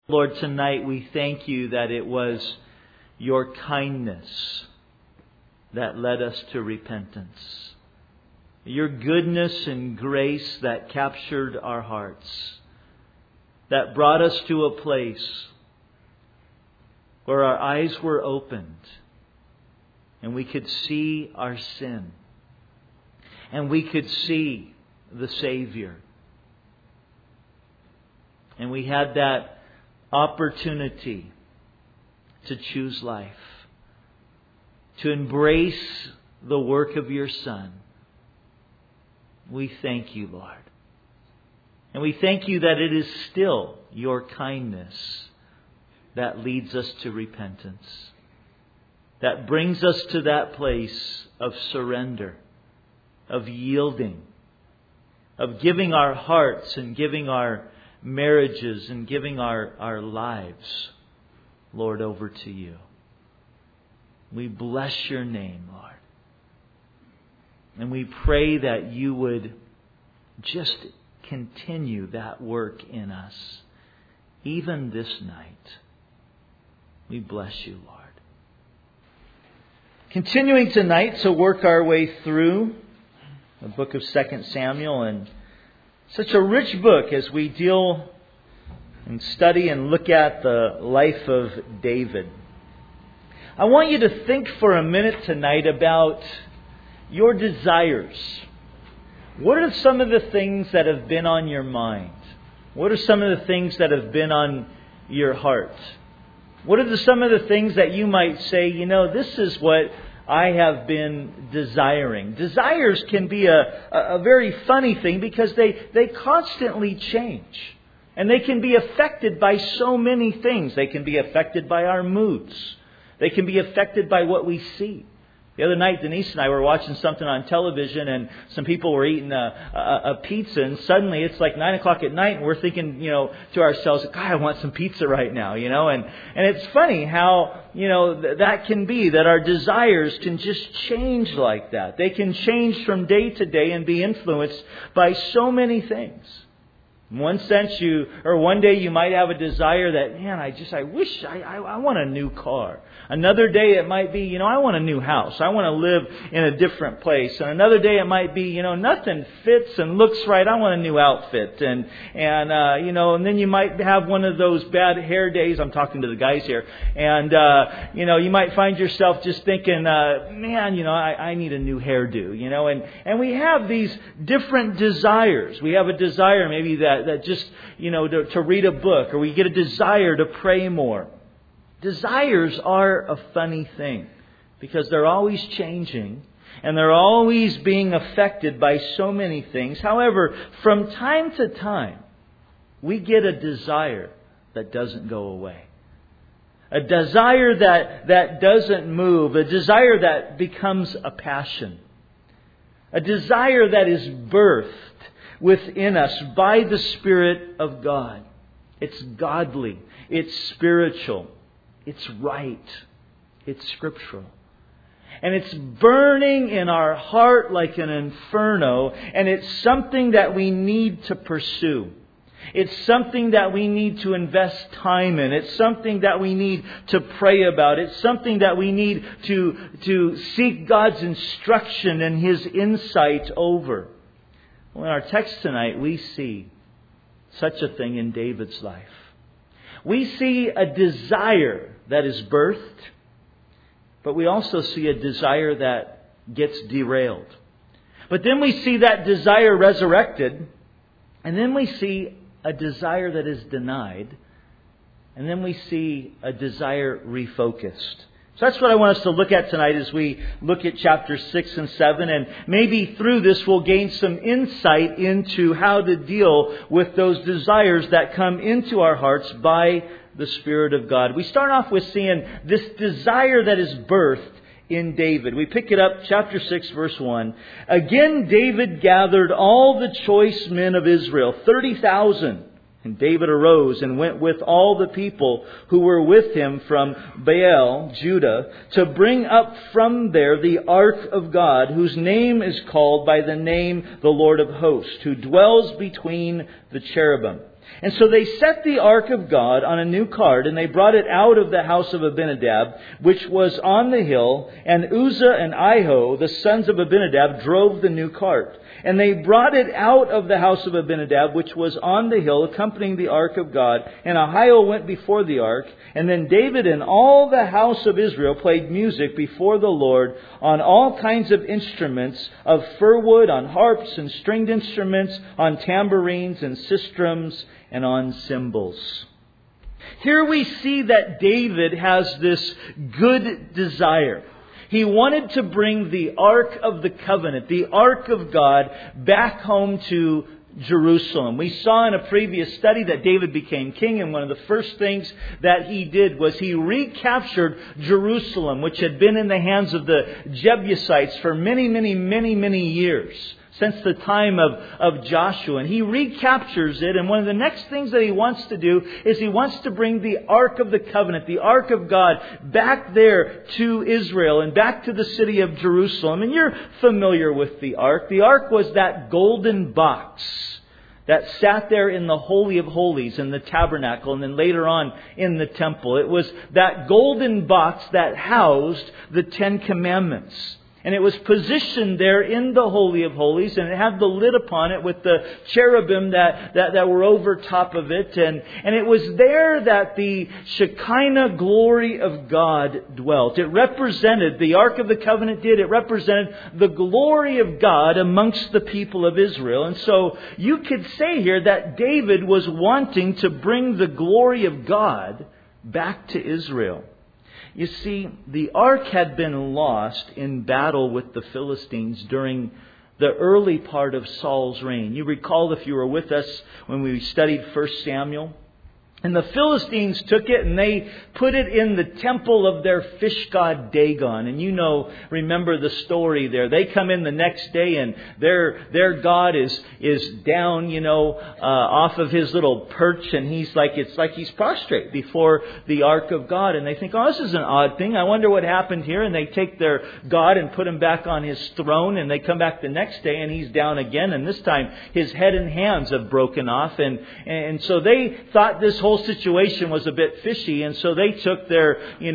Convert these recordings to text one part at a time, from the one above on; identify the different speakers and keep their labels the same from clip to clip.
Speaker 1: Lord, tonight we thank you that it was your kindness that led us to repentance. Your goodness and grace that captured our hearts, that brought us to a place where our eyes were opened and we could see our sin and we could see the Savior. And we had that opportunity to choose life, to embrace the work of your Son. We thank you, Lord. And we thank you that it is still your kindness that leads us to repentance, that brings us to that place of surrender, of yielding, of giving our hearts and giving our marriages and giving our lives, Lord, over to you. We bless your name, Lord. And we pray that you would just continue that work in us, even this night. We bless you, Lord. Continuing tonight to work our way through the book of 2 Samuel, and such a rich book as we deal and study and look at the life of David. I want you to think for a minute tonight about your desires. What are some of the things that have been on your mind? What are some of the things that have been on your heart? What are some of the things that you might say, this is what I have been desiring. Desires can be a very funny thing because they constantly change. And they can be affected by so many things. They can be affected by our moods. They can be affected by what we see. The other night, Denise and I were watching something on television, and some people were eating a pizza, and suddenly it's like 9 o'clock at night, and we're thinking, to ourselves, God, I want some pizza right now, and it's funny how, that can be, that our desires can just change like that. They can change from day to day and be influenced by so many things. In one sense, one day you might have a desire that, I wish I want a new car. Another day it might be, I want a new house. I want to live in a different place. And another day it might be, nothing fits and looks right. I want a new outfit. And then you might have one of those bad hair days. I'm talking to the guys here. And, you might find yourself just thinking, I need a new hairdo, and we have these different desires. We have a desire maybe that just, to read a book, or we get a desire to pray more. Desires are a funny thing because they're always changing and they're always being affected by so many things. However, from time to time, we get a desire that doesn't go away. A desire that doesn't move. A desire that becomes a passion. A desire that is birthed within us by the Spirit of God. It's godly. It's spiritual. It's right. It's scriptural. And it's burning in our heart like an inferno. And it's something that we need to pursue. It's something that we need to invest time in. It's something that we need to pray about. It's something that we need to seek God's instruction and His insight over. Well, in our text tonight, we see such a thing in David's life. We see a desire that is birthed, but we also see a desire that gets derailed. But then we see that desire resurrected, and then we see a desire that is denied, and then we see a desire refocused. So that's what I want us to look at tonight as we look at chapters 6 and 7. And maybe through this we'll gain some insight into how to deal with those desires that come into our hearts by the Spirit of God. We start off with seeing this desire that is birthed in David. We pick it up, chapter 6, verse 1. Again, David gathered all the choice men of Israel, 30,000. And David arose and went with all the people who were with him from Baal, Judah, to bring up from there the ark of God, whose name is called by the name the Lord of hosts, who dwells between the cherubim. And so they set the ark of God on a new cart, and they brought it out of the house of Abinadab, which was on the hill, and Uzzah and Ahio, the sons of Abinadab, drove the new cart. And they brought it out of the house of Abinadab, which was on the hill, accompanying the ark of God. And Ahio went before the ark. And then David and all the house of Israel played music before the Lord on all kinds of instruments of fir wood, on harps and stringed instruments, on tambourines and sistrums, and on cymbals. Here we see that David has this good desire. He wanted to bring the Ark of the Covenant, the Ark of God, back home to Jerusalem. We saw in a previous study that David became king, and one of the first things that he did was he recaptured Jerusalem, which had been in the hands of the Jebusites for many years, since the time of Joshua. And he recaptures it, and one of the next things that he wants to do is he wants to bring the Ark of the Covenant, the Ark of God, back there to Israel and back to the city of Jerusalem. And you're familiar with the Ark. The Ark was that golden box that sat there in the Holy of Holies, in the tabernacle, and then later on in the temple. It was that golden box that housed the Ten Commandments. And it was positioned there in the Holy of Holies, and it had the lid upon it with the cherubim that were over top of it. And it was there that the Shekinah glory of God dwelt. It represented, the Ark of the Covenant did, it represented the glory of God amongst the people of Israel. And so you could say here that David was wanting to bring the glory of God back to Israel. You see, the ark had been lost in battle with the Philistines during the early part of Saul's reign. You recall, if you were with us when we studied 1 Samuel, and the Philistines took it and they put it in the temple of their fish god Dagon. And remember the story there. They come in the next day and their god is down, off of his little perch, and it's like he's prostrate before the ark of God. And they think, oh, this is an odd thing. I wonder what happened here. And they take their god and put him back on his throne, and they come back the next day and he's down again. And this time his head and hands have broken off. And so they thought this whole situation was a bit fishy, and so they took their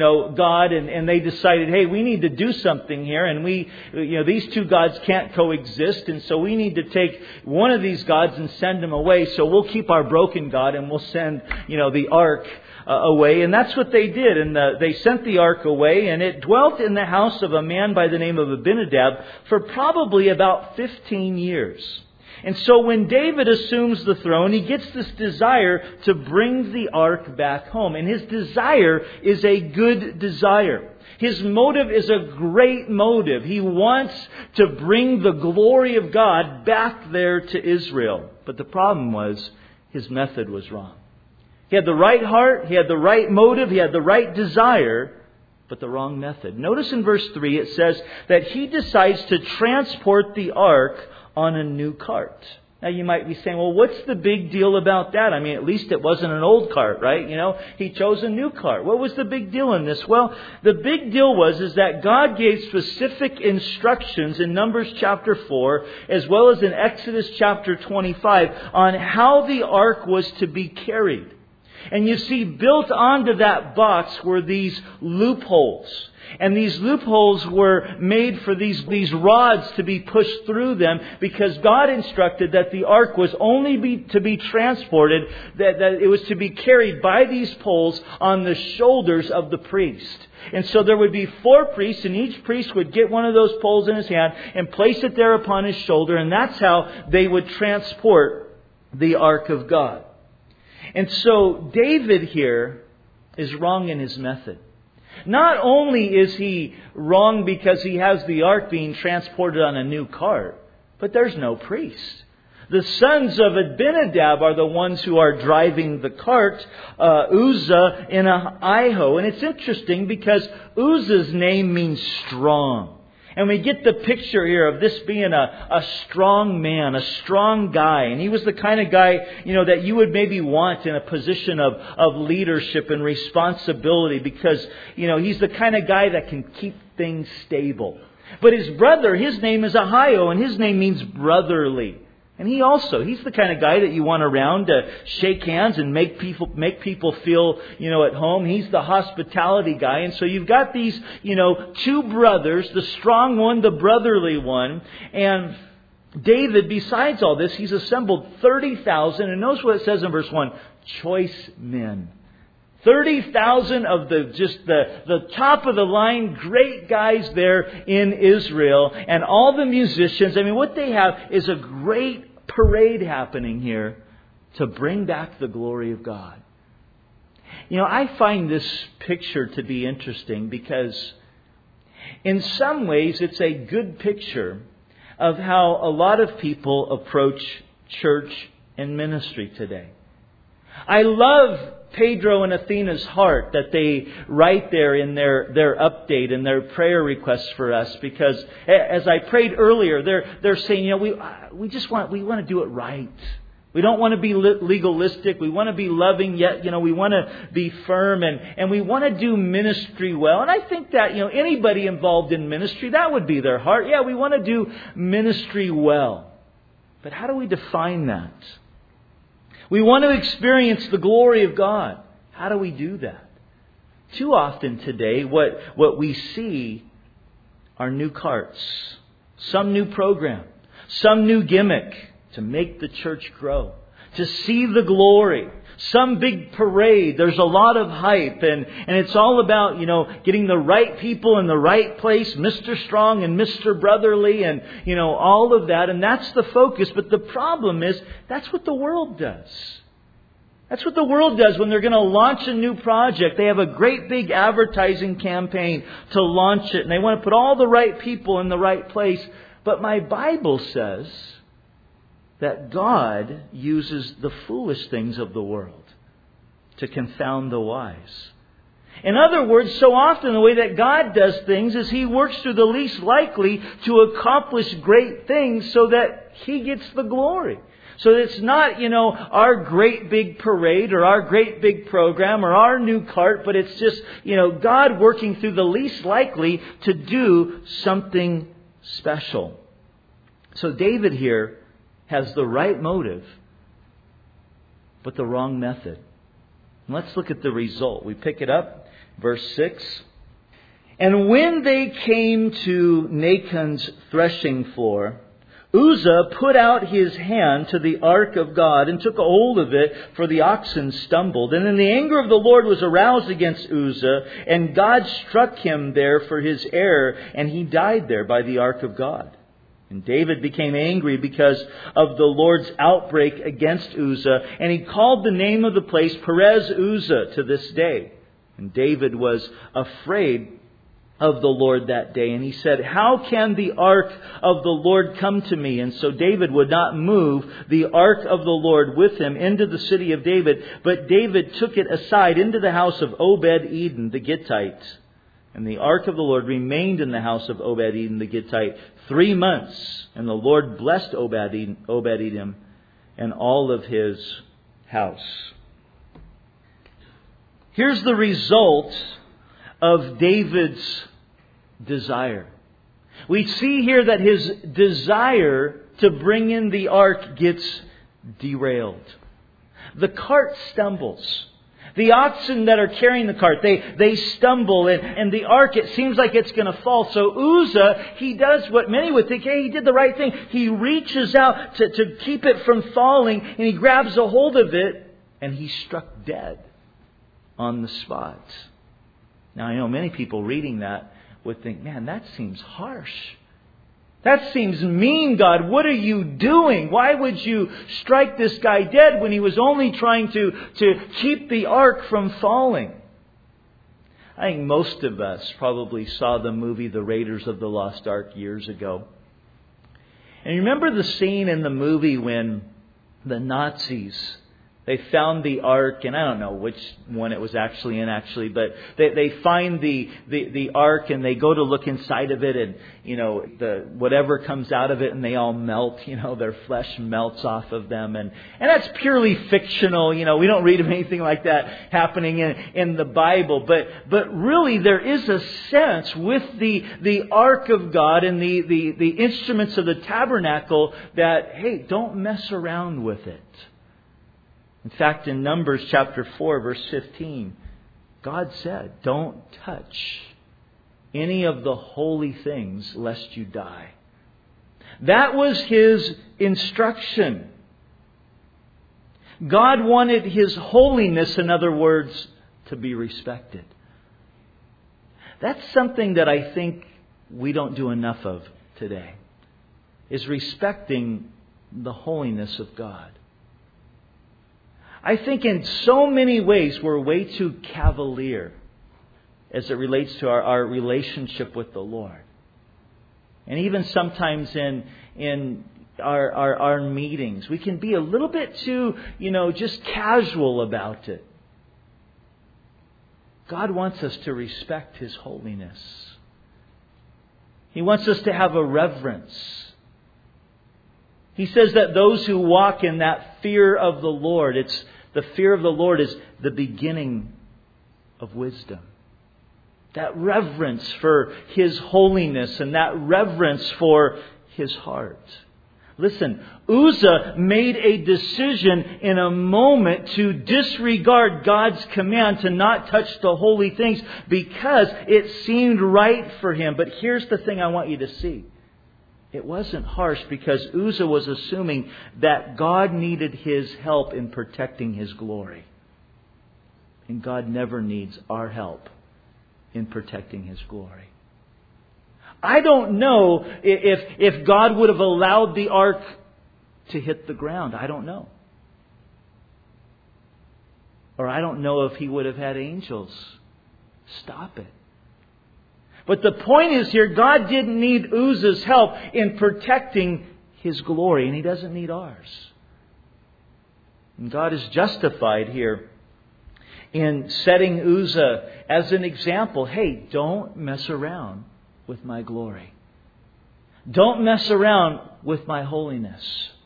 Speaker 1: god and they decided, hey, we need to do something here, and these two gods can't coexist, and so we need to take one of these gods and send him away. So we'll keep our broken god and we'll send the ark away. And that's what they did. And they sent the ark away, and it dwelt in the house of a man by the name of Abinadab for probably about 15 years. And so when David assumes the throne, he gets this desire to bring the ark back home. And his desire is a good desire. His motive is a great motive. He wants to bring the glory of God back there to Israel. But the problem was, his method was wrong. He had the right heart, he had the right motive, he had the right desire, but the wrong method. Notice in verse 3 it says that he decides to transport the ark on a new cart. Now you might be saying, well, what's the big deal about that? I mean, at least it wasn't an old cart, right? He chose a new cart. What was the big deal in this? Well, the big deal is that God gave specific instructions in Numbers chapter 4, as well as in Exodus chapter 25, on how the ark was to be carried. And you see, built onto that box were these loopholes. And these loopholes were made for these rods to be pushed through them, because God instructed that the ark was only to be transported, that it was to be carried by these poles on the shoulders of the priest. And so there would be 4 priests, and each priest would get one of those poles in his hand and place it there upon his shoulder. And that's how they would transport the ark of God. And so David here is wrong in his method. Not only is he wrong because he has the ark being transported on a new cart, but there's no priest. The sons of Abinadab are the ones who are driving the cart, Uzzah and Ahio. And it's interesting because Uzzah's name means strong. And we get the picture here of this being a strong man, a strong guy. And he was the kind of guy, that you would maybe want in a position of leadership and responsibility, because, he's the kind of guy that can keep things stable. But his brother, his name is Ahio, and his name means brotherly. And he's the kind of guy that you want around to shake hands and make people feel, at home. He's the hospitality guy. And so you've got these, two brothers, the strong one, the brotherly one. And David, besides all this, he's assembled 30,000. And notice what it says in verse 1, choice men. 30,000 of the top of the line, great guys there in Israel, and all the musicians. I mean, what they have is a great parade happening here to bring back the glory of God. I find this picture to be interesting because in some ways it's a good picture of how a lot of people approach church and ministry today. I love Pedro and Athena's heart that they write there in their update and their prayer requests for us, because as I prayed earlier, they're saying, we want to do it right. We don't want to be legalistic. We want to be loving, yet we want to be firm, and we want to do ministry well. And I think that anybody involved in ministry, that would be their heart. Yeah, we want to do ministry well. But how do we define that? We want to experience the glory of God. How do we do that? Too often today, what we see are new carts, some new program, some new gimmick to make the church grow, to see the glory, some big parade. There's a lot of hype, and it's all about, getting the right people in the right place, Mr. Strong and Mr. Brotherly, and, all of that. And that's the focus. But the problem is, that's what the world does. That's what the world does when they're going to launch a new project. They have a great big advertising campaign to launch it, and they want to put all the right people in the right place. But my Bible says that God uses the foolish things of the world to confound the wise. In other words, so often the way that God does things is He works through the least likely to accomplish great things so that He gets the glory. So it's not, our great big parade or our great big program or our new cart, but it's just, God working through the least likely to do something special. So David here has the right motive, but the wrong method. And let's look at the result. We pick it up, verse 6. And when they came to Nachon's threshing floor, Uzzah put out his hand to the ark of God and took a hold of it, for the oxen stumbled. And then the anger of the Lord was aroused against Uzzah, and God struck him there for his error, and he died there by the ark of God. And David became angry because of the Lord's outbreak against Uzzah, and he called the name of the place Perez Uzzah to this day. And David was afraid of the Lord that day, and he said, "How can the ark of the Lord come to me?" And so David would not move the ark of the Lord with him into the city of David, but David took it aside into the house of Obed-Edom the Gittite. And the ark of the Lord remained in the house of Obed-Edom the Gittite 3 months. And the Lord blessed Obed-Edom and all of his house. Here's the result of David's desire. We see here that his desire to bring in the ark gets derailed. The cart stumbles. The oxen that are carrying the cart, they stumble, and the ark, it seems like it's going to fall. So Uzzah, he does what many would think, hey, he did the right thing. He reaches out to keep it from falling, and he grabs a hold of it, and he's struck dead on the spot. Now, I know many people reading that would think, man, that seems harsh. That seems mean, God. What are you doing? Why would you strike this guy dead when he was only trying to keep the ark from falling? I think most of us probably saw the movie The Raiders of the Lost Ark years ago. And you remember the scene in the movie when the Nazis They found the ark, and I don't know which one it was actually in, but they find the ark, and they go to look inside of it, and the whatever comes out of it, and they all melt. Their flesh melts off of them, and that's purely fictional. We don't read of anything like that happening in the Bible, but really there is a sense with the ark of God and the instruments of the tabernacle that, hey, don't mess around with it. In fact, in Numbers chapter 4, verse 15, God said, don't touch any of the holy things lest you die. That was His instruction. God wanted His holiness, in other words, to be respected. That's something that I think we don't do enough of today, is respecting the holiness of God. I think in so many ways we're way too cavalier as it relates to our relationship with the Lord. And even sometimes in our meetings, we can be a little bit too, just casual about it. God wants us to respect His holiness. He wants us to have a reverence. He says that those who walk in that fear of the Lord, the fear of the Lord is the beginning of wisdom. That reverence for His holiness and that reverence for His heart. Listen, Uzzah made a decision in a moment to disregard God's command to not touch the holy things because it seemed right for him. But here's the thing I want you to see. It wasn't harsh because Uzzah was assuming that God needed his help in protecting His glory. And God never needs our help in protecting His glory. I don't know if God would have allowed the ark to hit the ground. I don't know. Or I don't know if He would have had angels stop it. But the point is here, God didn't need Uzzah's help in protecting His glory, and He doesn't need ours. And God is justified here in setting Uzzah as an example. Hey, don't mess around with my glory. Don't mess around with my holiness.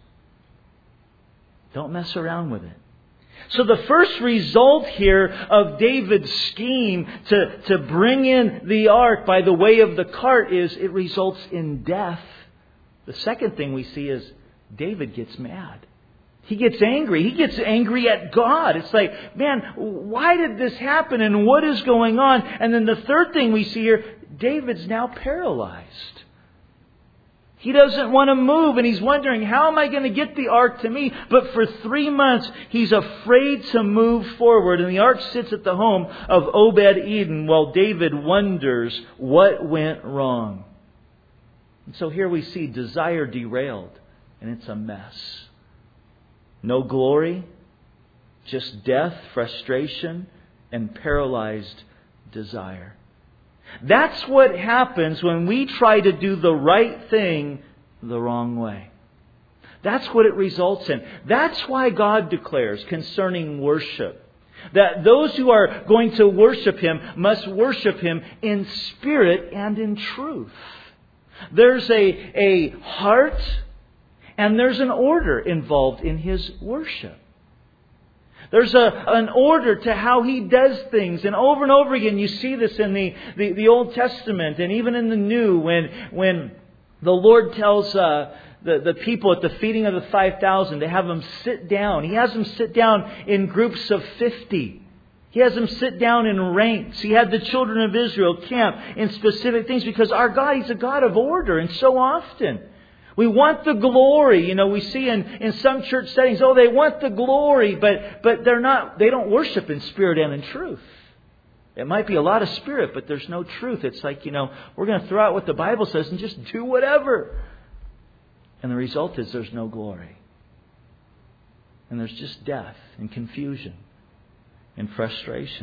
Speaker 1: Don't mess around with it. So the first result here of David's scheme to bring in the ark by the way of the cart is it results in death. The second thing we see is David gets mad. He gets angry. He gets angry at God. It's like, man, why did this happen and what is going on? And then the third thing we see here, David's now paralyzed. He doesn't want to move and he's wondering, how am I going to get the ark to me? But for 3 months, he's afraid to move forward. And the ark sits at the home of Obed-Edom while David wonders what went wrong. And so here we see desire derailed and it's a mess. No glory, just death, frustration, and paralyzed desire. That's what happens when we try to do the right thing the wrong way. That's what it results in. That's why God declares concerning worship that those who are going to worship Him must worship Him in spirit and in truth. There's a heart and there's an order involved in His worship. There's an order to how He does things. And over again you see this in the Old Testament and even in the New when the Lord tells the people at the feeding of the 5,000 to have them sit down. He has them sit down in groups of 50. He has them sit down in ranks. He had the children of Israel camp in specific things because our God, He's a God of order. And so often we want the glory. We see in some church settings, they want the glory, but they don't worship in spirit and in truth. It might be a lot of spirit, but there's no truth. It's like, we're going to throw out what the Bible says and just do whatever. And the result is there's no glory. And there's just death and confusion and frustration.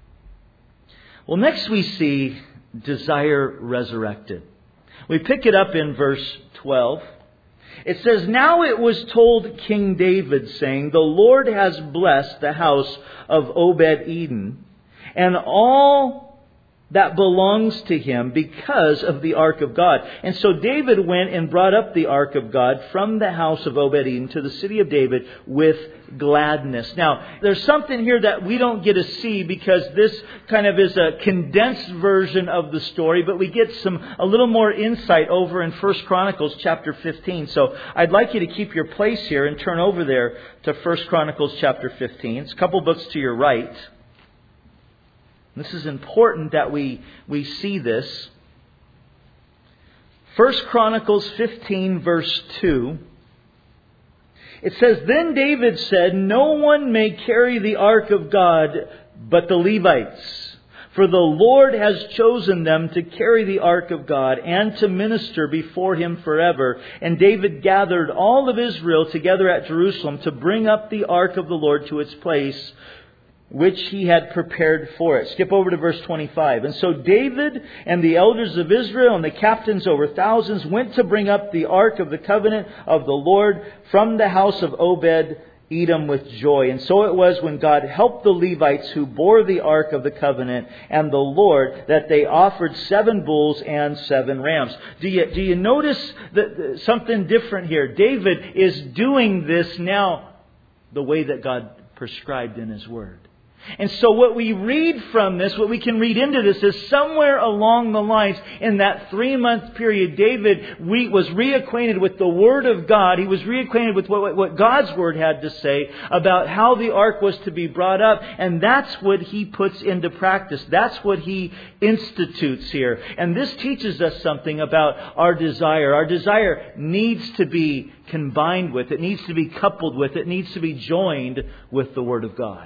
Speaker 1: Well, next we see desire resurrected. We pick it up in verse 12. It says, "Now it was told King David, saying, 'The Lord has blessed the house of Obed-Edom and all that belongs to him because of the ark of God.' And so David went and brought up the ark of God from the house of Obed-Edom to the city of David with gladness." Now, there's something here that we don't get to see because this kind of is a condensed version of the story, but we get a little more insight over in 1 Chronicles chapter 15. So I'd like you to keep your place here and turn over there to 1 Chronicles chapter 15. It's a couple books to your right. This is important that we see this. 1 Chronicles 15 verse 2. It says, "Then David said, 'No one may carry the ark of God but the Levites. For the Lord has chosen them to carry the ark of God and to minister before Him forever.' And David gathered all of Israel together at Jerusalem to bring up the ark of the Lord to its place, which he had prepared for it." Skip over to verse 25. "And so David and the elders of Israel and the captains over thousands went to bring up the ark of the covenant of the Lord from the house of Obed-Edom with joy. And so it was when God helped the Levites who bore the ark of the covenant and the Lord that they offered 7 bulls and 7 rams." Do you notice something different here? David is doing this now the way that God prescribed in His Word. And so what we read from this, what we can read into this, is somewhere along the lines in that 3-month period, David was reacquainted with the Word of God. He was reacquainted with what God's Word had to say about how the ark was to be brought up. And that's what he puts into practice. That's what he institutes here. And this teaches us something about our desire. Our desire needs to be combined with, it needs to be coupled with, it needs to be joined with the Word of God.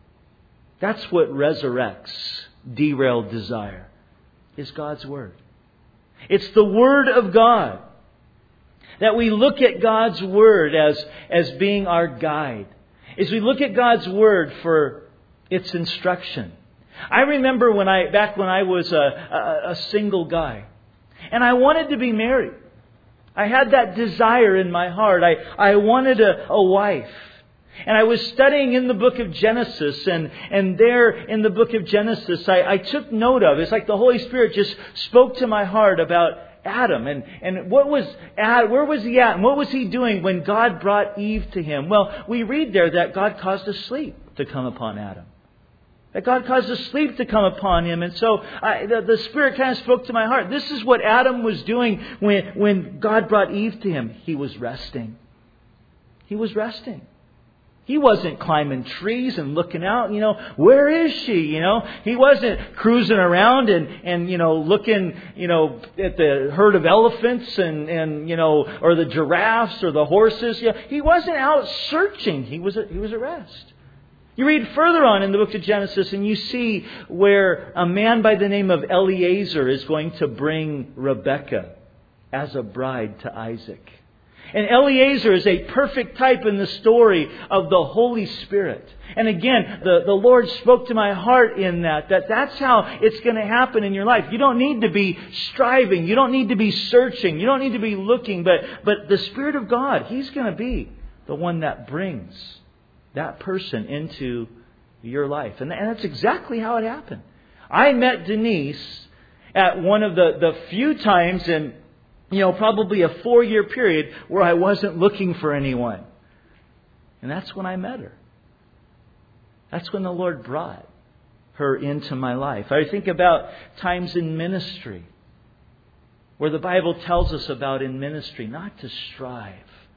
Speaker 1: That's what resurrects derailed desire, is God's Word. It's the Word of God. That we look at God's Word as being our guide. As we look at God's Word for its instruction. I remember back when I was a single guy. And I wanted to be married. I had that desire in my heart. I wanted a wife. And I was studying in the book of Genesis, and there in the book of Genesis, I took note of, it's like the Holy Spirit just spoke to my heart about Adam, and where was he at, and what was he doing when God brought Eve to him? Well, we read there that God caused a sleep to come upon Adam. That God caused a sleep to come upon him. And so the Spirit kind of spoke to my heart. This is what Adam was doing when God brought Eve to him. He was resting. He was resting. He wasn't climbing trees and looking out, where is she? He wasn't cruising around and looking, at the herd of elephants and or the giraffes or the horses. He wasn't out searching. He was at rest. You read further on in the book of Genesis and you see where a man by the name of Eliezer is going to bring Rebekah as a bride to Isaac. And Eliezer is a perfect type in the story of the Holy Spirit. And again, the Lord spoke to my heart in that's how it's going to happen in your life. You don't need to be striving. You don't need to be searching. You don't need to be looking. But the Spirit of God, He's going to be the one that brings that person into your life. And that's exactly how it happened. I met Denise at one of the few times in probably a 4-year period where I wasn't looking for anyone. And that's when I met her. That's when the Lord brought her into my life. I think about times in ministry where the Bible tells us about in ministry not to strive.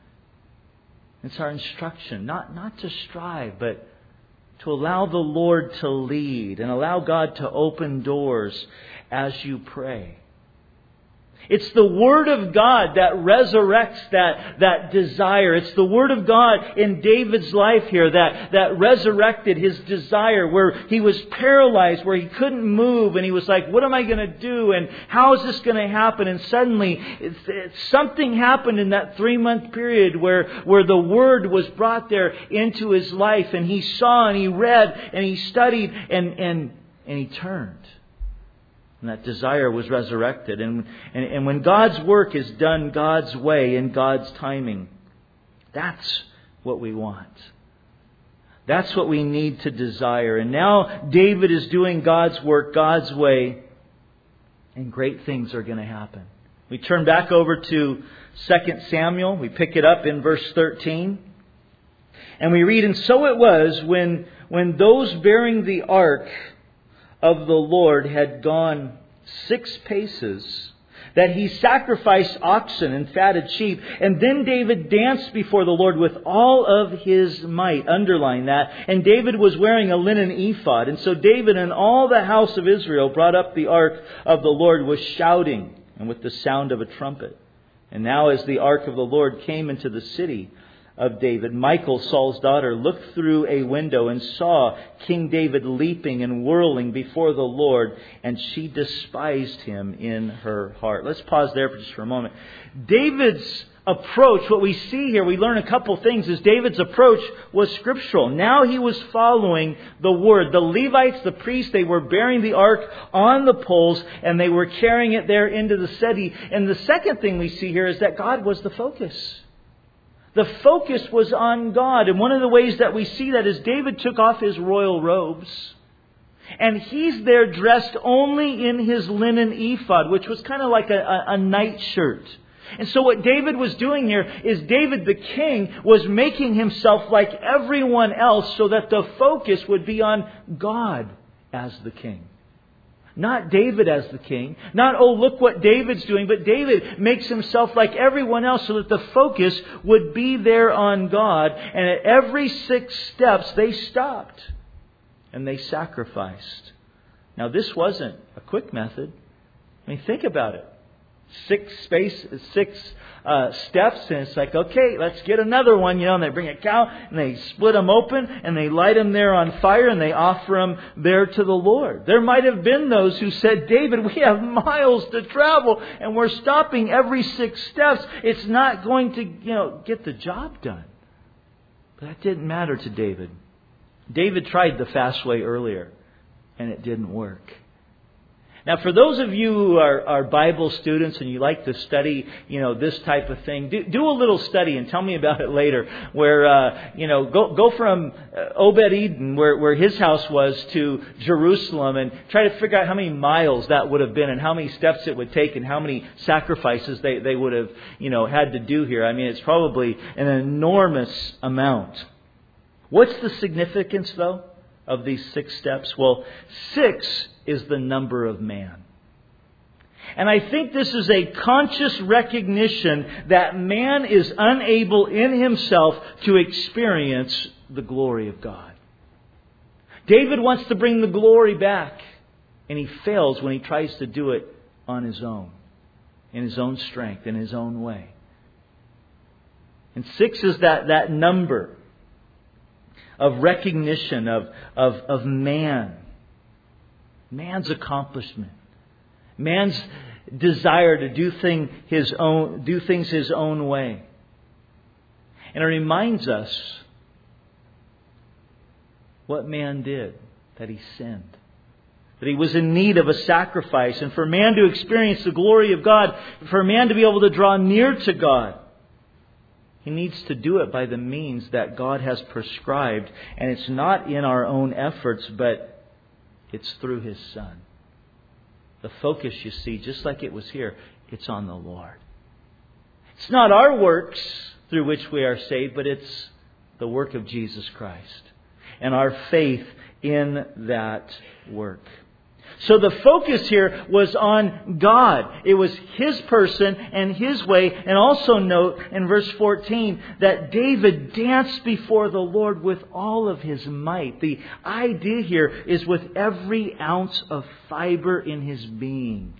Speaker 1: It's our instruction not to strive, but to allow the Lord to lead and allow God to open doors as you pray. It's the Word of God that resurrects that desire. It's the Word of God in David's life here that resurrected his desire, where he was paralyzed, where he couldn't move, and he was like, what am I going to do? And how is this going to happen? And suddenly something happened in that 3-month period where the Word was brought there into his life, and he saw and he read and he studied and he turned. And that desire was resurrected. And when God's work is done God's way, in God's timing, that's what we want. That's what we need to desire. And now David is doing God's work God's way, and great things are going to happen. We turn back over to 2 Samuel. We pick it up in verse 13. And we read, "And so it was when those bearing the ark of the Lord had gone 6 paces, that he sacrificed oxen and fatted sheep. And then David danced before the Lord with all of his might." Underline that. "And David was wearing a linen ephod. And so David and all the house of Israel brought up the ark of the Lord with shouting and with the sound of a trumpet. And now as the ark of the Lord came into the city of David, Michal, Saul's daughter, looked through a window and saw King David leaping and whirling before the Lord, and she despised him in her heart." Let's pause there for a moment. David's approach, what we see here, we learn a couple things, is David's approach was scriptural. Now he was following the Word. The Levites, the priests, they were bearing the ark on the poles, and they were carrying it there into the city. And the second thing we see here is that God was the focus. The focus was on God. And one of the ways that we see that is David took off his royal robes. And he's there dressed only in his linen ephod, which was kind of like a nightshirt. And so what David was doing here is David the king was making himself like everyone else so that the focus would be on God as the king. Not David as the king. Not, oh, look what David's doing. But David makes himself like everyone else so that the focus would be there on God. And at every 6 steps, they stopped. And they sacrificed. Now, this wasn't a quick method. I mean, think about it. 6 steps, and it's like, okay, let's get another one, and they bring a cow, and they split them open, and they light them there on fire, and they offer them there to the Lord. There might have been those who said, "David, we have miles to travel, and we're stopping every 6 steps. It's not going to, get the job done." But that didn't matter to David. David tried the fast way earlier, and it didn't work. Now, for those of you who are Bible students and you like to study, this type of thing, do a little study and tell me about it later. Where, go from Obed-Edom, where his house was, to Jerusalem, and try to figure out how many miles that would have been, and how many steps it would take, and how many sacrifices they would have, had to do here. I mean, it's probably an enormous amount. What's the significance, though, of these 6 steps? Well, 6 is the number of man. And I think this is a conscious recognition that man is unable in himself to experience the glory of God. David wants to bring the glory back, and he fails when he tries to do it on his own, in his own strength, in his own way. And 6 is that number of recognition of man. Man's accomplishment. Man's desire to do things his own way. And it reminds us what man did, that he sinned. That he was in need of a sacrifice. And for man to experience the glory of God, for man to be able to draw near to God, he needs to do it by the means that God has prescribed. And it's not in our own efforts, but it's through His Son. The focus, you see, just like it was here, it's on the Lord. It's not our works through which we are saved, but it's the work of Jesus Christ and our faith in that work. So the focus here was on God. It was His person and His way. And also note in verse 14 that David danced before the Lord with all of his might. The idea here is with every ounce of fiber in his being.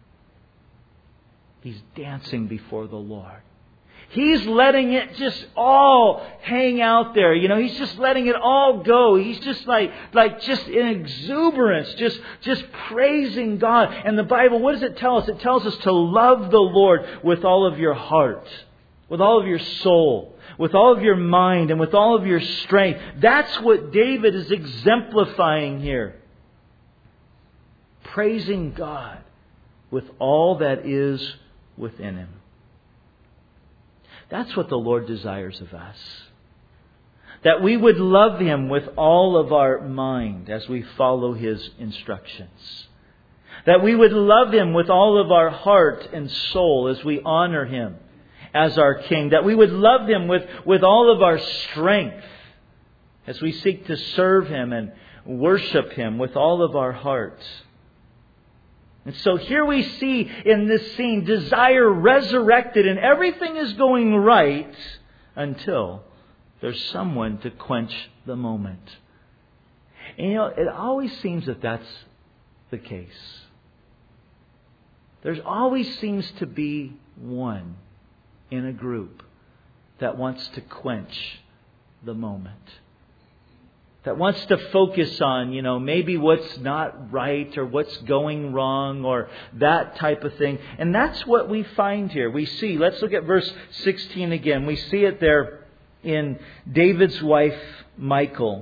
Speaker 1: He's dancing before the Lord. He's letting it just all hang out there. He's just letting it all go. He's just like just in exuberance, just praising God. And the Bible, what does it tell us? It tells us to love the Lord with all of your heart, with all of your soul, with all of your mind, and with all of your strength. That's what David is exemplifying here. praising God with all that is within him. That's what the Lord desires of us. That we would love Him with all of our mind as we follow His instructions. That we would love Him with all of our heart and soul as we honor Him as our King. That we would love Him with all of our strength as we seek to serve Him and worship Him with all of our hearts. And so here we see in this scene desire resurrected, and everything is going right until there's someone to quench the moment. And it always seems that that's the case. There's always seems to be one in a group that wants to quench the moment. That wants to focus on, maybe what's not right or what's going wrong or that type of thing. And that's what we find here. We see, let's look at verse 16 again. We see it there in David's wife, Michal.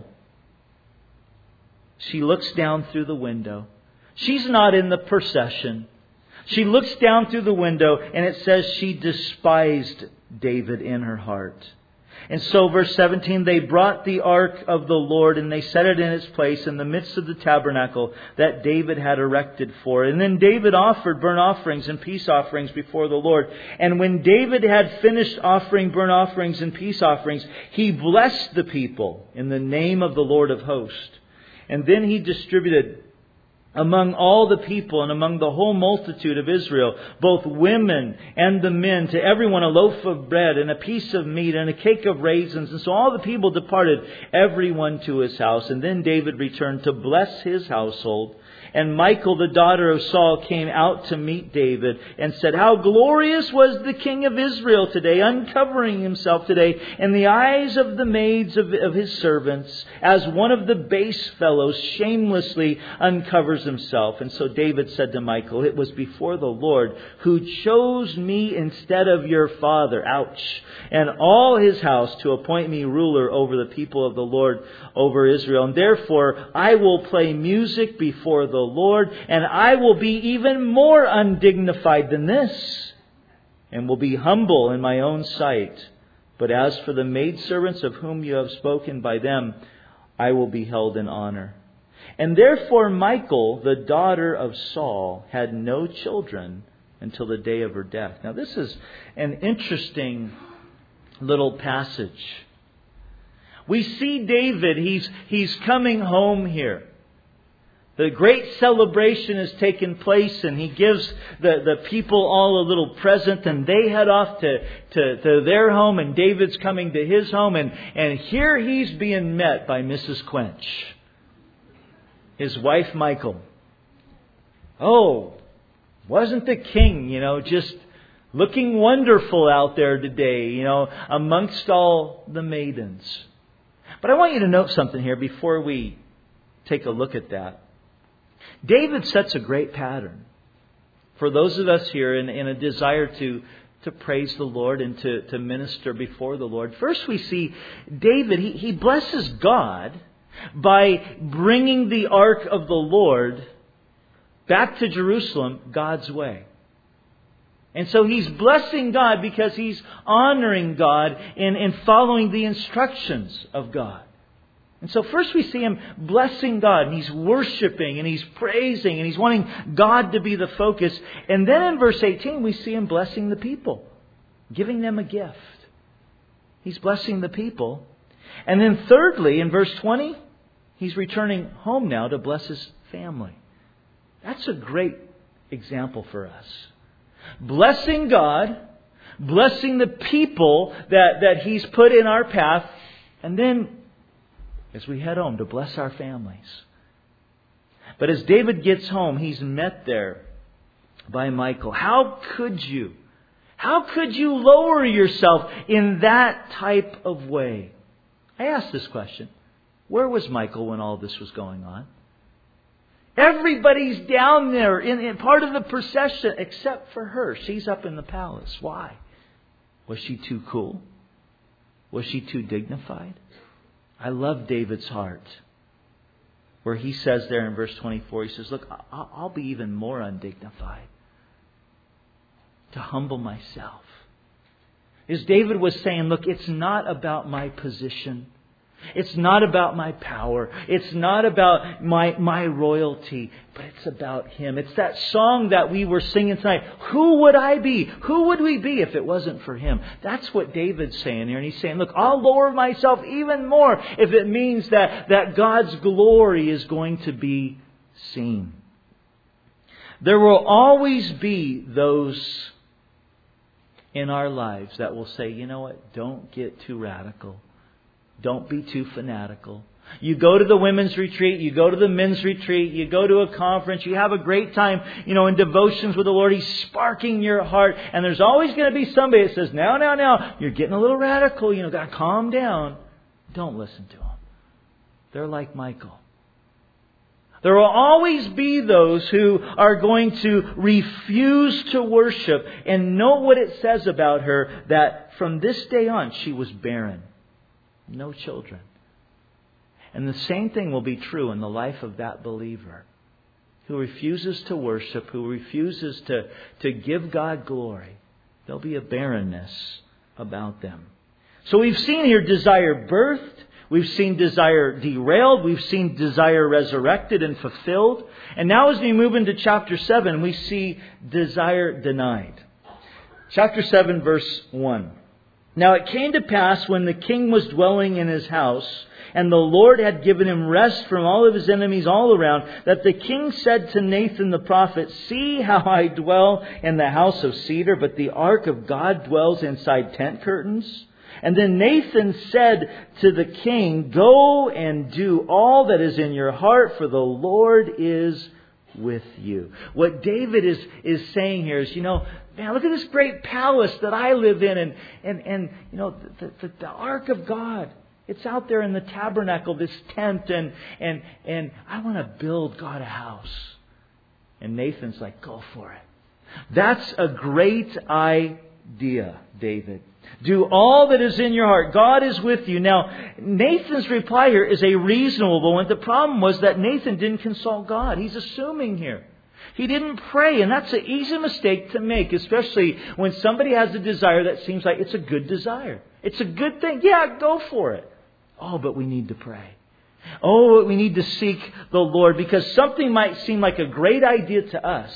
Speaker 1: She looks down through the window. She's not in the procession. She looks down through the window and it says she despised David in her heart. And so, verse 17, they brought the ark of the Lord and they set it in its place in the midst of the tabernacle that David had erected for it. And then David offered burnt offerings and peace offerings before the Lord. And when David had finished offering burnt offerings and peace offerings, he blessed the people in the name of the Lord of hosts. And then he distributed among all the people and among the whole multitude of Israel, both women and the men, to everyone a loaf of bread and a piece of meat and a cake of raisins. And so all the people departed, everyone to his house. And then David returned to bless his household. And Michal, the daughter of Saul, came out to meet David and said, "How glorious was the king of Israel today, uncovering himself today in the eyes of the maids of his servants, as one of the base fellows shamelessly uncovers himself." And so David said to Michal, "It was before the Lord who chose me instead of your father," ouch, "and all his house to appoint me ruler over the people of the Lord, over Israel. And therefore I will play music before the Lord, and I will be even more undignified than this, and will be humble in my own sight. But as for the maidservants of whom you have spoken, by them I will be held in honor." And therefore Michal, the daughter of Saul, had no children until the day of her death. Now this is an interesting little passage. We see David, he's coming home here. The great celebration has taken place, and he gives the people all a little present, and they head off to their home, and David's coming to his home, and here he's being met by Mrs. Quench, his wife Michal. Oh, wasn't the king, just looking wonderful out there today, amongst all the maidens. But I want you to note something here before we take a look at that. David sets a great pattern for those of us here in a desire to praise the Lord and to minister before the Lord. First we see David, he blesses God by bringing the ark of the Lord back to Jerusalem God's way. And so he's blessing God because he's honoring God in following the instructions of God. And so first we see him blessing God, and he's worshiping, and he's praising, and he's wanting God to be the focus. And then in verse 18 we see him blessing the people, giving them a gift. He's blessing the people. And then thirdly, in verse 20, he's returning home now to bless his family. That's a great example for us. Blessing God, blessing the people that he's put in our path, and then as we head home to bless our families. But as David gets home, he's met there by Michal. How could you lower yourself in that type of way? I asked this question. Where was Michal when all this was going on? Everybody's down there in part of the procession except for her. She's up in the palace. Why? Was she too cool? Was she too dignified? I love David's heart. where he says there in verse 24, he says, look, I'll be even more undignified to humble myself. As David was saying, look, it's not about my position. It's not about my power. It's not about my royalty. But it's about Him. It's that song that we were singing tonight. Who would I be? Who would we be if it wasn't for Him? That's what David's saying here. And he's saying, look, I'll lower myself even more if it means that God's glory is going to be seen. There will always be those in our lives that will say, you know what? Don't get too radical. Don't be too fanatical. You go to the women's retreat, you go to the men's retreat, you go to a conference, you have a great time, in devotions with the Lord. He's sparking your heart. And there's always going to be somebody that says, now, you're getting a little radical, got to calm down. Don't listen to them. They're like Michael. There will always be those who are going to refuse to worship. And know what it says about her, that from this day on she was barren. No children. And the same thing will be true in the life of that believer who refuses to worship, who refuses to give God glory. There'll be a barrenness about them. So we've seen here desire birthed. We've seen desire derailed. We've seen desire resurrected and fulfilled. And now as we move into chapter 7, we see desire denied. Chapter 7, verse 1. Now it came to pass when the king was dwelling in his house, and the Lord had given him rest from all of his enemies all around, that the king said to Nathan the prophet, see how I dwell in the house of cedar, but the ark of God dwells inside tent curtains. And then Nathan said to the king, go and do all that is in your heart, for the Lord is with you. What David is saying here is, man, look at this great palace that I live in, and the ark of God. It's out there in the tabernacle, this tent, and I want to build God a house. And Nathan's like, go for it. That's a great idea, David. Do all that is in your heart. God is with you. Now, Nathan's reply here is a reasonable one. The problem was that Nathan didn't consult God. He's assuming here. He didn't pray, and that's an easy mistake to make, especially when somebody has a desire that seems like it's a good desire. It's a good thing. Yeah, go for it. Oh, but we need to pray. Oh, we need to seek the Lord, because something might seem like a great idea to us,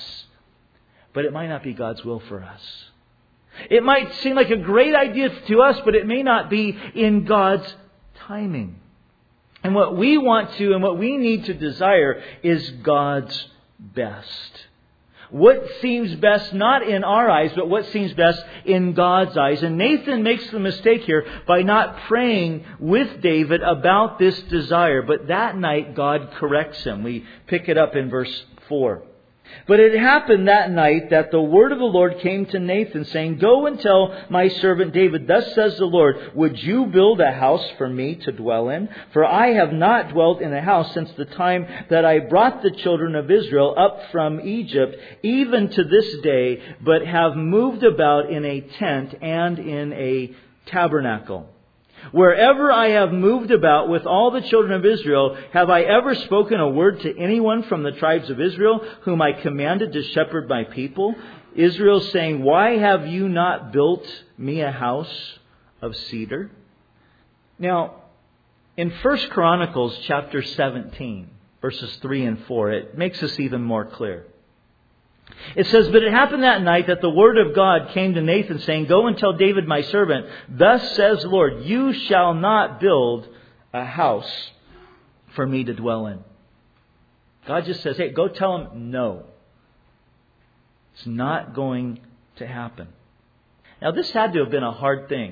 Speaker 1: but it might not be God's will for us. It might seem like a great idea to us, but it may not be in God's timing. And what we want to and what we need to desire is God's best. What seems best not in our eyes, but what seems best in God's eyes. And Nathan makes the mistake here by not praying with David about this desire. But that night God corrects him. We pick it up in verse 4. But it happened that night that the word of the Lord came to Nathan, saying, go and tell my servant David, thus says the Lord, would you build a house for me to dwell in? For I have not dwelt in a house since the time that I brought the children of Israel up from Egypt, even to this day, but have moved about in a tent and in a tabernacle. Wherever I have moved about with all the children of Israel, have I ever spoken a word to anyone from the tribes of Israel, whom I commanded to shepherd my people? Israel saying, why have you not built me a house of cedar? Now, in 1 Chronicles chapter 17, verses 3 and 4, it makes this even more clear. It says, but it happened that night that the word of God came to Nathan, saying, go and tell David my servant, thus says the Lord, you shall not build a house for me to dwell in. God just says, hey, go tell him no. It's not going to happen. Now this had to have been a hard thing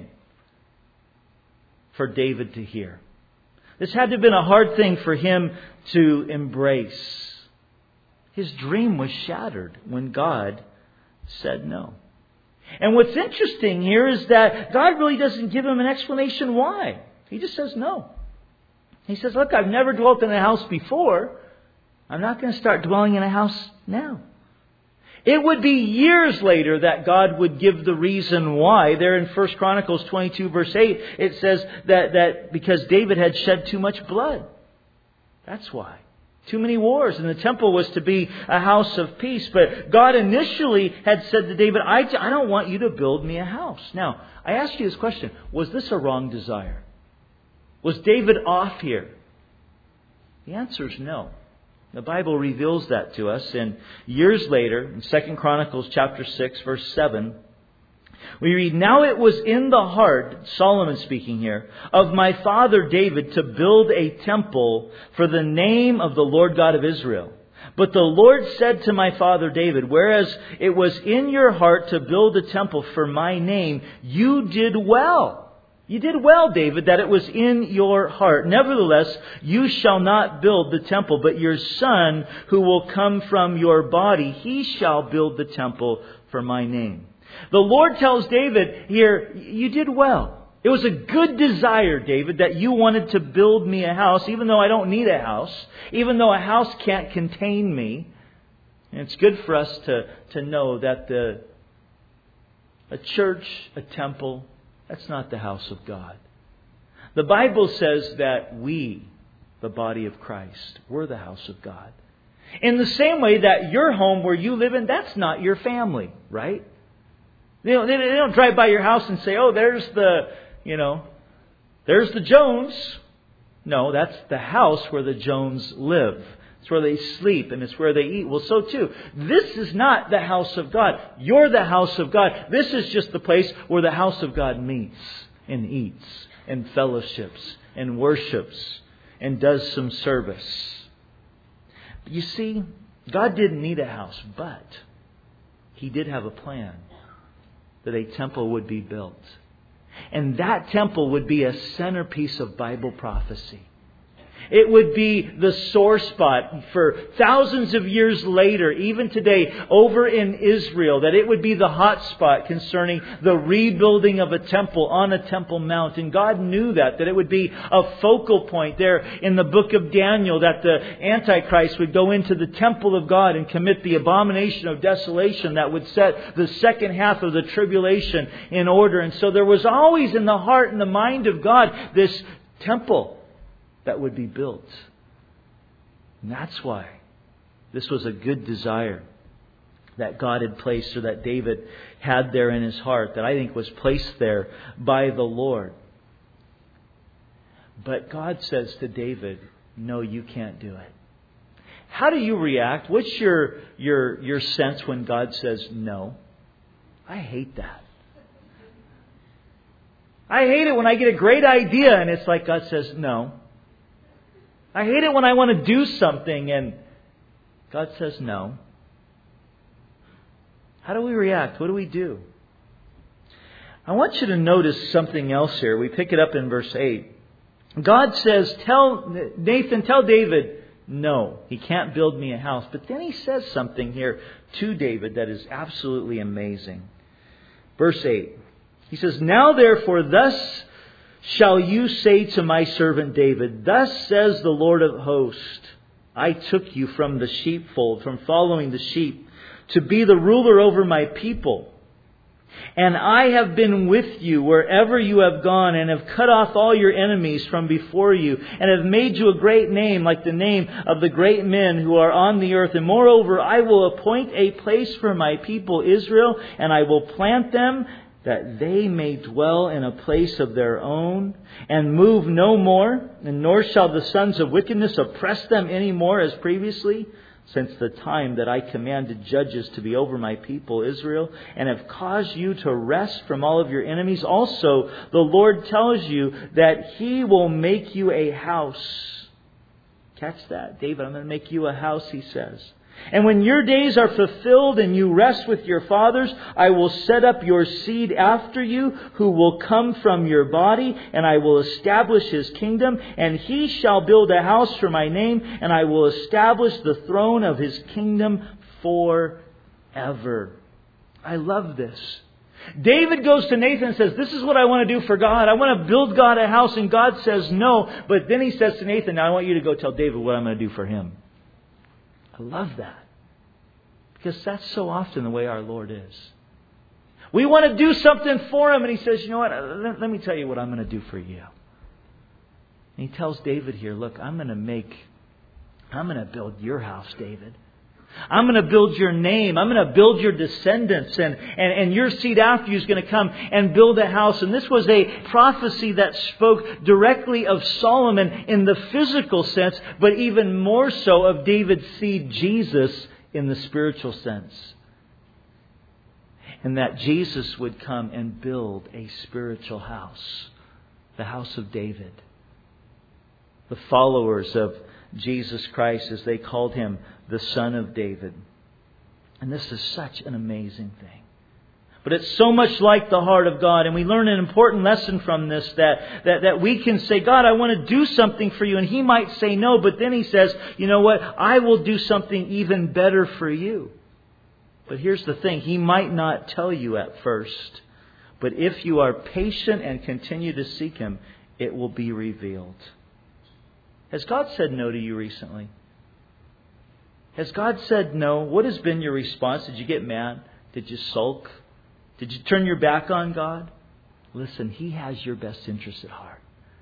Speaker 1: for David to hear. This had to have been a hard thing for him to embrace. His dream was shattered when God said no. And what's interesting here is that God really doesn't give him an explanation why. He just says no. He says, look, I've never dwelt in a house before. I'm not going to start dwelling in a house now. It would be years later that God would give the reason why. There in 1 Chronicles 22 verse 8, it says that because David had shed too much blood. That's why. Too many wars. And the temple was to be a house of peace. But God initially had said to David, I don't want you to build me a house. Now, I ask you this question. Was this a wrong desire? Was David off here? The answer is no. The Bible reveals that to us. And years later, in 2 Chronicles chapter 6, verse 7, we read, "Now it was in the heart," Solomon speaking here, "of my father David to build a temple for the name of the Lord God of Israel. But the Lord said to my father David, whereas it was in your heart to build a temple for my name, you did well. You did well, David, that it was in your heart. Nevertheless, you shall not build the temple, but your son, who will come from your body, he shall build the temple for my name." The Lord tells David here, you did well. It was a good desire, David, that you wanted to build me a house, even though I don't need a house, even though a house can't contain me. And it's good for us to know that a church, a temple, that's not the house of God. The Bible says that we, the body of Christ, we're the house of God. In the same way that your home where you live in, that's not your family, right? They don't drive by your house and say, "Oh, there's the Jones." No, that's the house where the Jones live. It's where they sleep and it's where they eat. Well, so too, this is not the house of God. You're the house of God. This is just the place where the house of God meets and eats and fellowships and worships and does some service. But you see, God didn't need a house, but He did have a plan that a temple would be built. And that temple would be a centerpiece of Bible prophecy. It would be the sore spot for thousands of years later, even today, over in Israel, that it would be the hot spot concerning the rebuilding of a temple on a Temple Mount. And God knew that it would be a focal point there in the book of Daniel, that the Antichrist would go into the temple of God and commit the abomination of desolation that would set the second half of the tribulation in order. And so there was always in the heart and the mind of God this temple that would be built. And that's why this was a good desire that God had placed, or that David had there in his heart, that I think was placed there by the Lord. But God says to David, no, you can't do it. How do you react? What's your sense when God says no? I hate that. I hate it when I get a great idea and it's like God says no. I hate it when I want to do something and God says no. How do we react? What do we do? I want you to notice something else here. We pick it up in verse 8. God says, tell David, no, he can't build me a house. But then he says something here to David that is absolutely amazing. Verse 8. He says, now therefore, thus shall you say to my servant David, thus says the Lord of hosts, I took you from the sheepfold, from following the sheep, to be the ruler over my people. And I have been with you wherever you have gone, and have cut off all your enemies from before you, and have made you a great name, like the name of the great men who are on the earth. And moreover, I will appoint a place for my people Israel, and I will plant them, that they may dwell in a place of their own, and move no more, and nor shall the sons of wickedness oppress them any more as previously, since the time that I commanded judges to be over my people Israel, and have caused you to rest from all of your enemies. Also, the Lord tells you that He will make you a house. Catch that. David, I'm going to make you a house, He says. And when your days are fulfilled and you rest with your fathers, I will set up your seed after you, who will come from your body, and I will establish his kingdom, and he shall build a house for my name, and I will establish the throne of his kingdom forever. I love this. David goes to Nathan and says, this is what I want to do for God. I want to build God a house, and God says no. But then he says to Nathan, now I want you to go tell David what I'm going to do for him. I love that. Because that's so often the way our Lord is. We want to do something for Him. And He says, you know what? Let me tell you what I'm going to do for you. And He tells David here, look, I'm going to make I'm going to build your house, David. I'm going to build your name. I'm going to build your descendants. And your seed after you is going to come and build a house. And this was a prophecy that spoke directly of Solomon in the physical sense, but even more so of David's seed, Jesus, in the spiritual sense. And that Jesus would come and build a spiritual house. The house of David. The followers of Jesus Christ, as they called Him, the Son of David. And this is such an amazing thing. But it's so much like the heart of God. And we learn an important lesson from this, that we can say, God, I want to do something for you. And He might say no, but then He says, you know what? I will do something even better for you. But here's the thing. He might not tell you at first. But if you are patient and continue to seek Him, it will be revealed. Has God said no to you recently? Has God said no? What has been your response? Did you get mad? Did you sulk? Did you turn your back on God? Listen, He has your best interest at heart.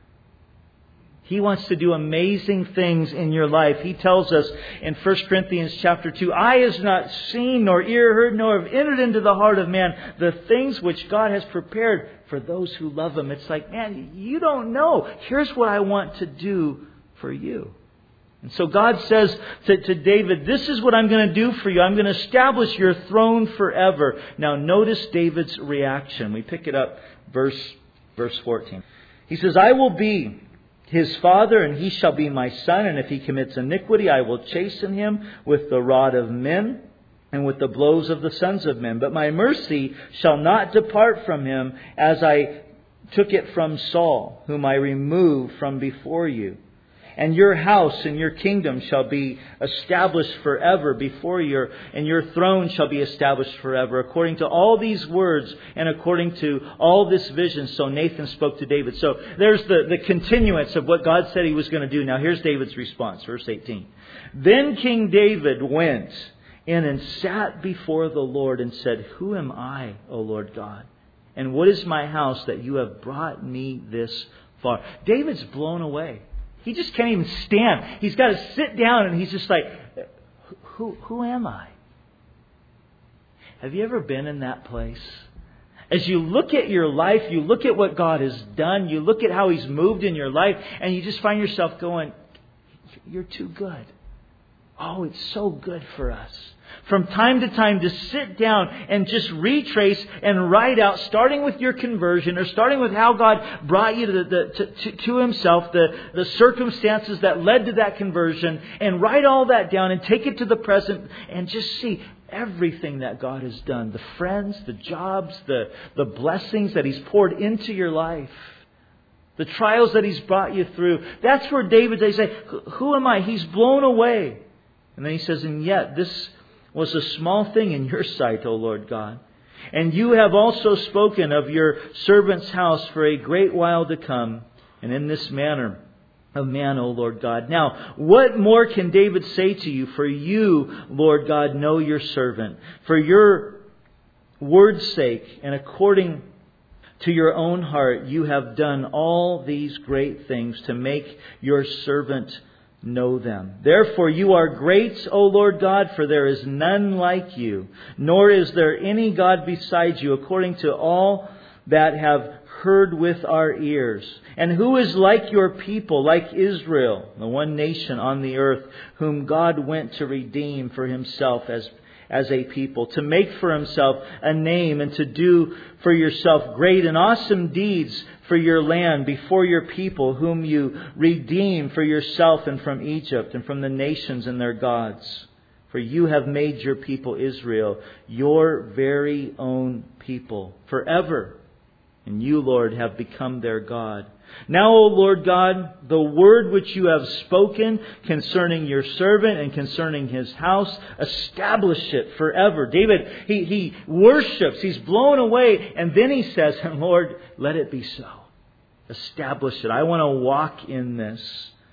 Speaker 1: He wants to do amazing things in your life. He tells us in 1 Corinthians chapter 2, eye has not seen, nor ear heard, nor have entered into the heart of man the things which God has prepared for those who love Him. It's like, man, you don't know. Here's what I want to do for you. And so God says to David, this is what I'm going to do for you. I'm going to establish your throne forever. Now notice David's reaction. We pick it up, verse 14. He says, I will be his father, and he shall be my son. And if he commits iniquity, I will chasten him with the rod of men and with the blows of the sons of men. But my mercy shall not depart from him, as I took it from Saul, whom I removed from before you. And your house and your kingdom shall be established forever before and your throne shall be established forever. According to all these words and according to all this vision, so Nathan spoke to David. So there's the continuance of what God said He was going to do. Now here's David's response, verse 18. Then King David went in and sat before the Lord and said, who am I, O Lord God? And what is my house that you have brought me this far? David's blown away. He just can't even stand. He's got to sit down and he's just like, who am I? Have you ever been in that place? As you look at your life, you look at what God has done, you look at how He's moved in your life, and you just find yourself going, you're too good. Oh, it's so good for us. From time to time to sit down and just retrace and write out, starting with your conversion or starting with how God brought you to Himself, the circumstances that led to that conversion, and write all that down and take it to the present and just see everything that God has done. The friends, the jobs, the blessings that He's poured into your life. The trials that He's brought you through. That's where David, they say, who am I? He's blown away. And then he says, and yet this was a small thing in your sight, O Lord God. And you have also spoken of your servant's house for a great while to come, and in this manner of man, O Lord God. Now, what more can David say to you? For you, Lord God, know your servant. For your word's sake, and according to your own heart, you have done all these great things to make your servant know them. Therefore you are great, O Lord God, for there is none like you, nor is there any God besides you, according to all that have heard with our ears. And who is like your people, like Israel, the one nation on the earth, whom God went to redeem for Himself as a people, to make for Himself a name, and to do for yourself great and awesome deeds for your land before your people, whom you redeem for yourself and from Egypt and from the nations and their gods. For you have made your people Israel your very own people forever. And you, Lord, have become their God. Now, O Lord God, the word which you have spoken concerning your servant and concerning his house, establish it forever. David, he worships. He's blown away. And then he says, Lord, let it be so. Establish it. I want to walk in this.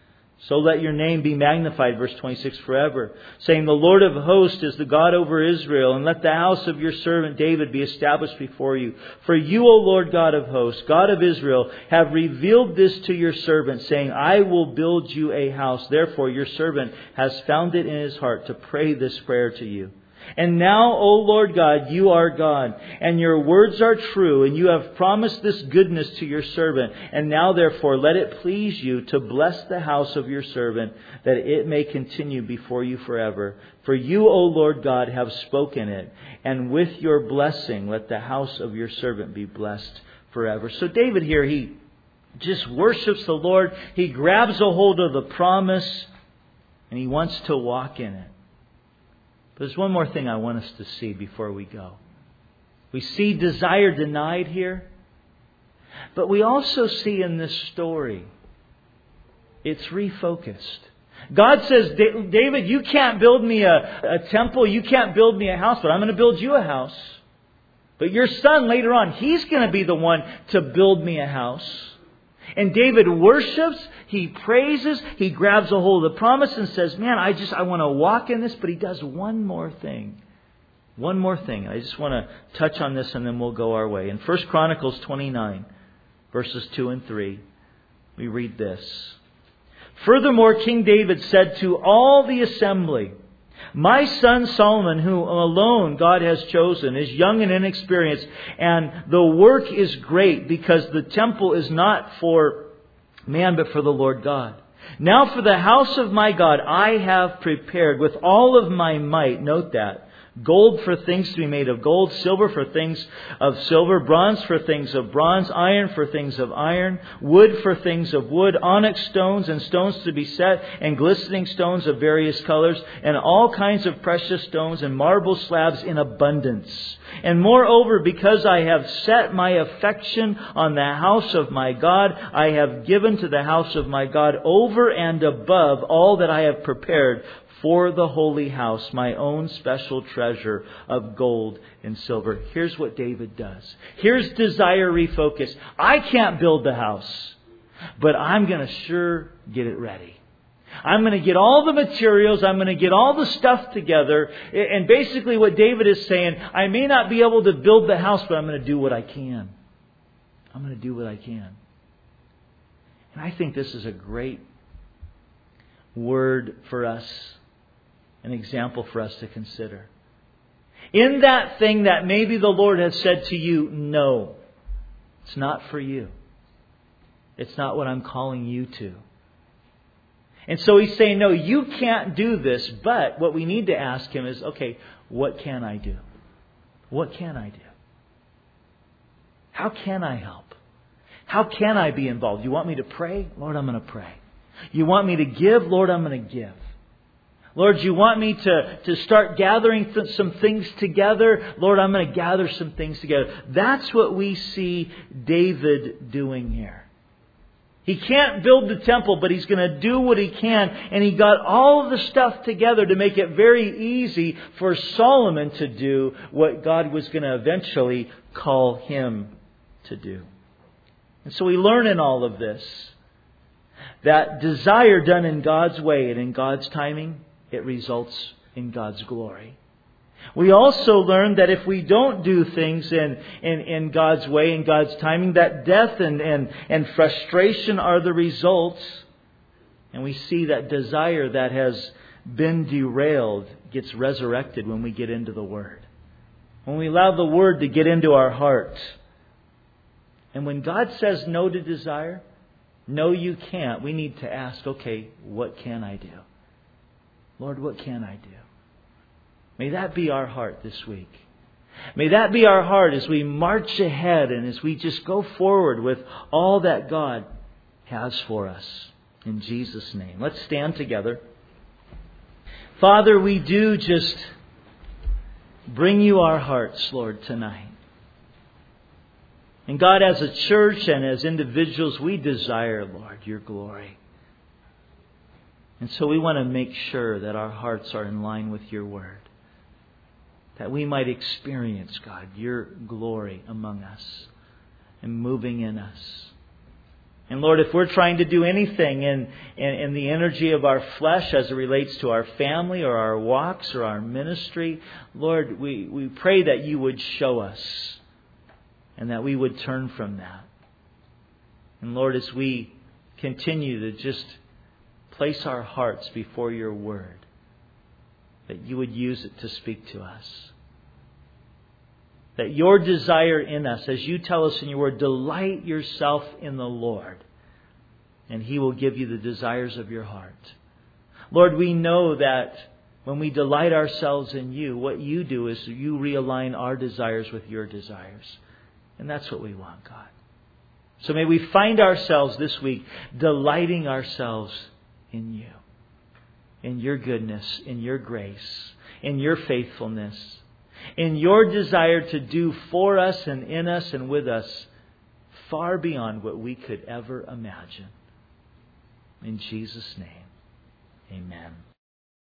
Speaker 1: So let your name be magnified, verse 26, forever, saying, the Lord of hosts is the God over Israel, and let the house of your servant David be established before you. For you, O Lord God of hosts, God of Israel, have revealed this to your servant, saying, I will build you a house. Therefore your servant has found it in his heart to pray this prayer to you. And now, O Lord God, you are God, and your words are true, and you have promised this goodness to your servant. And now, therefore, let it please you to bless the house of your servant, that it may continue before you forever. For you, O Lord God, have spoken it, and with your blessing let the house of your servant be blessed forever. So David here, he just worships the Lord. He grabs a hold of the promise, and he wants to walk in it. There's one more thing I want us to see before we go. We see desire denied here. But we also see in this story, it's refocused. God says, David, you can't build me a temple. You can't build me a house, but I'm going to build you a house. But your son later on, he's going to be the one to build me a house. And David worships, he praises, he grabs a hold of the promise and says, man, I want to walk in this. But he does one more thing. One more thing. I just want to touch on this and then we'll go our way. In 1 Chronicles 29, verses 2 and 3, we read this. Furthermore, King David said to all the assembly, my son Solomon, who alone God has chosen, is young and inexperienced, and the work is great because the temple is not for man but for the Lord God. Now for the house of my God I have prepared with all of my might, note that, gold for things to be made of gold, silver for things of silver, bronze for things of bronze, iron for things of iron, wood for things of wood, onyx stones and stones to be set, and glistening stones of various colors, and all kinds of precious stones and marble slabs in abundance. And moreover, because I have set my affection on the house of my God, I have given to the house of my God over and above all that I have prepared for the holy house, my own special treasure of gold and silver. Here's what David does. Here's desire refocused. I can't build the house, but I'm going to sure get it ready. I'm going to get all the materials. I'm going to get all the stuff together. And basically what David is saying, I may not be able to build the house, but I'm going to do what I can. I'm going to do what I can. And I think this is a great word for us. An example for us to consider. In that thing that maybe the Lord has said to you, no, it's not for you. It's not what I'm calling you to. And so He's saying, no, you can't do this. But what we need to ask Him is, okay, what can I do? What can I do? How can I help? How can I be involved? You want me to pray? Lord, I'm going to pray. You want me to give? Lord, I'm going to give. Lord, you want me to start gathering some things together? Lord, I'm going to gather some things together. That's what we see David doing here. He can't build the temple, but he's going to do what he can. And he got all of the stuff together to make it very easy for Solomon to do what God was going to eventually call him to do. And so we learn in all of this that desire done in God's way and in God's timing, it results in God's glory. We also learn that if we don't do things in God's way, in God's timing, that death and frustration are the results. And we see that desire that has been derailed gets resurrected when we get into the Word. When we allow the Word to get into our heart. And when God says no to desire, no, you can't, we need to ask, okay, what can I do? Lord, what can I do? May that be our heart this week. May that be our heart as we march ahead and as we just go forward with all that God has for us. In Jesus' name. Let's stand together. Father, we do just bring you our hearts, Lord, tonight. And God, as a church and as individuals, we desire, Lord, your glory. And so we want to make sure that our hearts are in line with your word. That we might experience, God, your glory among us and moving in us And Lord, if we're trying to do anything in the energy of our flesh as it relates to our family or our walks or our ministry, Lord, we pray that you would show us and that we would turn from that. And Lord, as we continue to just place our hearts before your word, that you would use it to speak to us. That your desire in us, as you tell us in your word, delight yourself in the Lord, and He will give you the desires of your heart. Lord, we know that when we delight ourselves in you, what you do is you realign our desires with your desires. And that's what we want, God. So may we find ourselves this week delighting ourselves in you, in your goodness, in your grace, in your faithfulness, in your desire to do for us and in us and with us far beyond what we could ever imagine. In Jesus' name, amen.